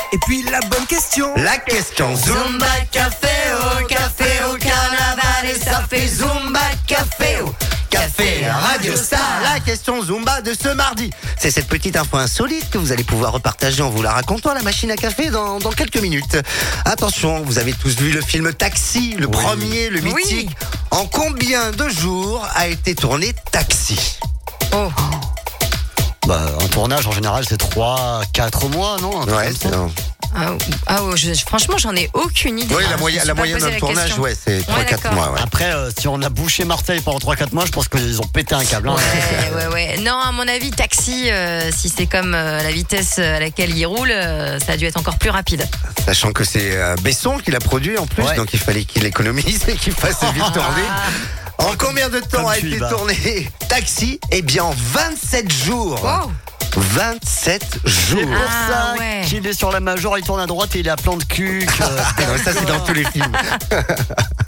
Et puis la bonne question. La question Zumba café au carnaval et ça fait Zumba café Radio Star. La question Zumba de ce mardi. C'est cette petite info insolite que vous allez pouvoir repartager en vous la racontant à la machine à café dans quelques minutes. Attention, vous avez tous vu le film Taxi, le premier, le mythique. En combien de jours a été tourné Taxi ? Un tournage en général c'est 3-4 mois, non? Ouais, c'est Franchement, j'en ai aucune idée. Oui, la moyenne d'un tournage, c'est 3-4 mois. Ouais. Après, si on a bouché Marseille pendant 3-4 mois, je pense qu'ils ont pété un câble. Ouais. Non, à mon avis, Taxi, si c'est comme la vitesse à laquelle il roule, ça a dû être encore plus rapide. Sachant que c'est Besson qui l'a produit en plus, donc il fallait qu'il économise et qu'il fasse vite tourner. En combien de temps a été tourné Taxi ? Eh bien, en 27 jours. Wow. 27 jours. C'est pour ça qu'il est sur la major, il tourne à droite et il est à plan de cul. Ça, c'est dans tous les films.